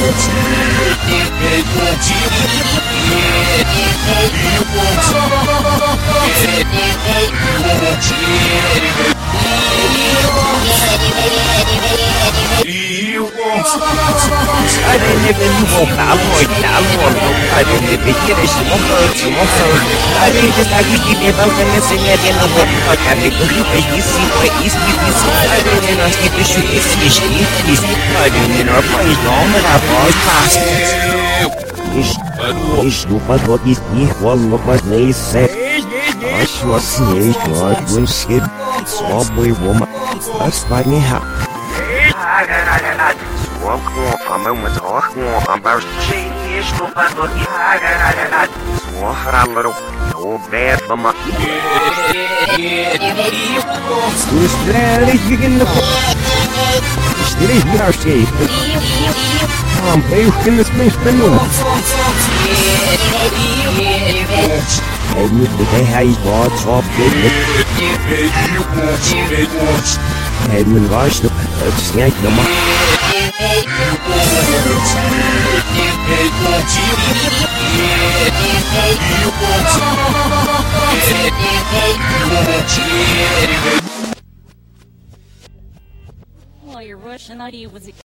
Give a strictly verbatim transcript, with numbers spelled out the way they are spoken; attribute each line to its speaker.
Speaker 1: I didn't even know how much I I didn't even get a smoker, smoker. I didn't just like to keep it open and sing it in the way. I think you can see what is this. I didn't know if you should see this. I didn't know if I know that I was past. Ish, no padlock is nicht wollen, was не се. Аж was nicht, was wünschit. Свобой woman. Das war не ha. Свобку, фаму мзохку, амбаш чейш, no padlock is ha. Свохралру, no bad mama. Устраивай гигн. Стриж брашей. Am Beuchen des mich benutzt. Hey, mit der Herr war zwar blöd. Hey, man weiß noch, das ist nicht normal.
Speaker 2: Well, your Russian I D was